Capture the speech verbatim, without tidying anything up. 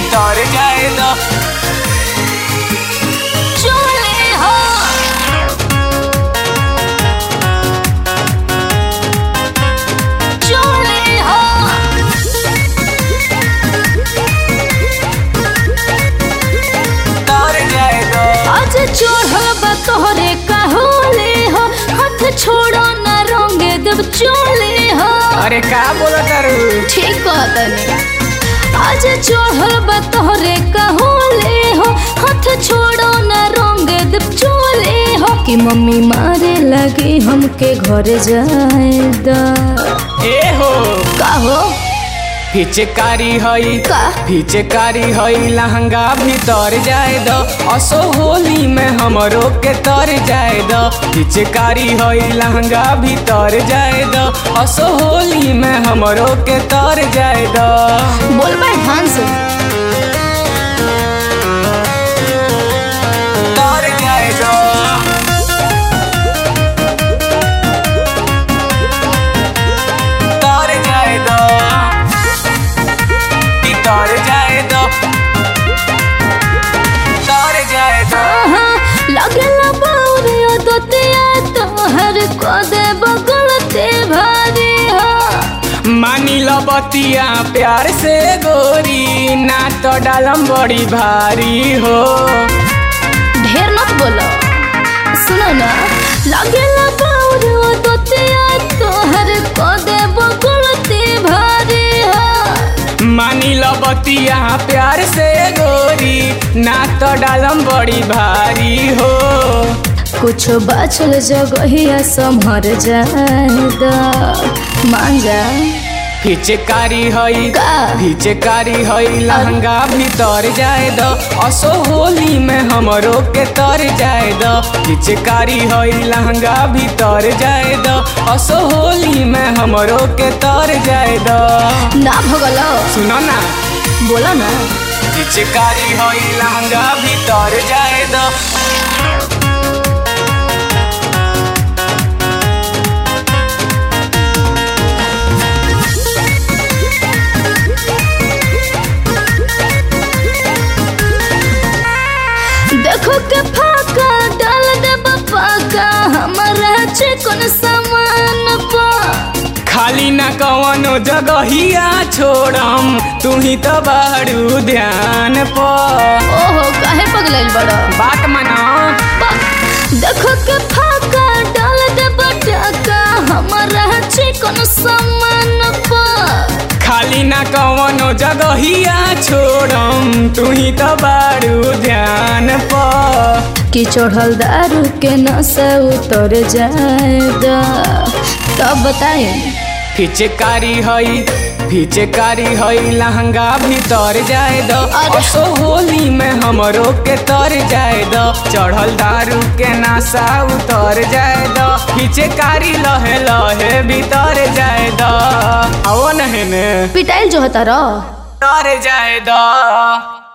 भीतर जाए दो चोले हो चोले हो भीतर जाए दो आज चोढ़ल बा तोहरे कहोले हो हाथ छोड़ो ना रंगे देव चोले हो अरे का बोला तारू ठीक कहतनी आज चोढ़ल बा तोहरे कहोले हो हाथ छोड़ो ना रंगे देव चोले हो कि मम्मी मारे लगी हमके घर जाए दा ए हो का हो पिचकारी हई का पिचकारी हई लहंगा भीतर जाए दो असो होली में हमरो के तर जाए दो पिचकारी हई लहंगा भीतर जाए दो असो होली में हमरो के तर जाए दो बोल भाई ध्यान से तर जाए दो तर जाए दो तर जाए दो तर जाए दो लगेला बाउरे दोतिया तोहर को दे बगलते भारी हो मानी लो बतिया प्यार से गोरी ना तो डालम बड़ी भारी हो ढेर मत बोलो सुनो ना लगेला बाउरे दोतिया तोहर को दे बगलते भारी हो मानी लो बतिया प्यार से गोरी ना तो डालम बड़ी भारी हो कुछ बाचल जगहिया संभर जाएगा मान जा पिचकारी हई का पिचकारी हई लहंगा भीतर जाए दो असो होली में हमरो के तर जाए दो पिचकारी हई लहंगा भीतर जाए दो असो होली में हमरो के तर जाए दो ना भगलो सुनो ना बोलो ना पिचकारी हई लहंगा भीतर जाए दो देखो के फाका डाल दे पाका हमारा चिकन सामान पा खाली ना कवनो जगहिया छोड़म तू ही तो बारू ध्यान प ओहो काहे पगलैल बड़ा बात मानो देखो के फाका डाल दे बटाका हमारा चिकन सामान पा खाली ना कवनो जगहिया छोड़म तू ही तो बारू ध्यान प कि चढ़ल दारू के नशा उतर जाएगा तब बताए पिचकारी हई पिचकारी हई लहंगा भीतर जाए दो असो होली में हमरो के तर जाए दो चढ़ल दारू के नशा उतर जाए दो पिचकारी लहे लहे भीतर जाए दो आओ नहे ने पिटाइल जो होता रह तर जाए दो।